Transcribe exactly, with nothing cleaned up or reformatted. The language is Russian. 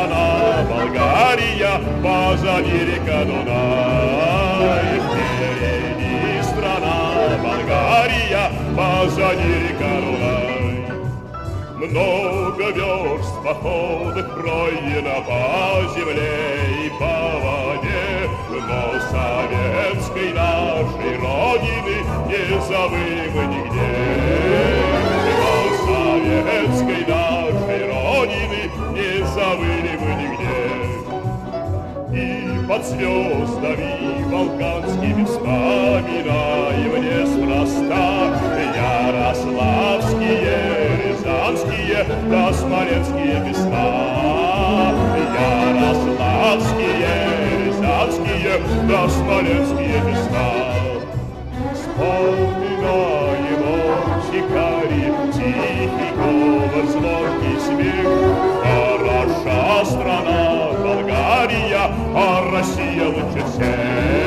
страна Болгария, позади река Дунай. Впереди страна Болгария, позади река Дунай. Много верст походных пройдено по земле и по воде, но советской нашей родины не забыли нигде. Но советской нашей родины не забыли мы нигде. И под звездами балканскими вспоминаем неспроста ярославские, рязанские да смоленские места. Ярославские, рязанские да смоленские места. Вспоминаем Чикари, тихий говор, звонкий смех. Хороша страна Болгария, а Россия лучше всех.